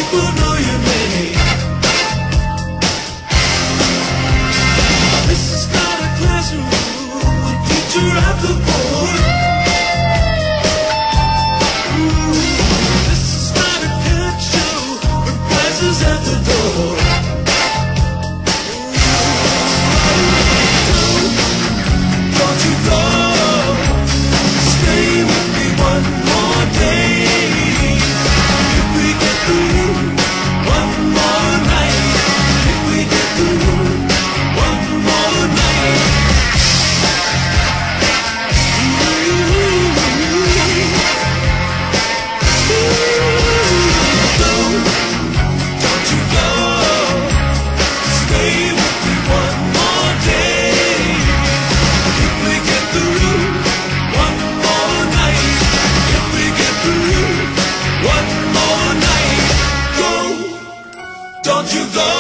people know your name. This is not a classroom, the teacher at the board. This is not a cat show, the prize is at the door. Don't you go, stay with me one more day. If we get through one more night, if we get through one more night. Don't you go, stay with me one more day. If we get through one more night, if we get through one more night, go, don't you go,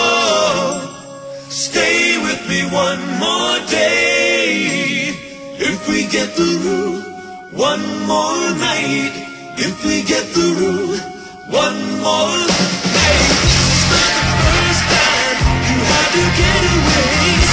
stay with me one more day. If we get through one more night, if we get through one more night. It's not the first time you had to get away.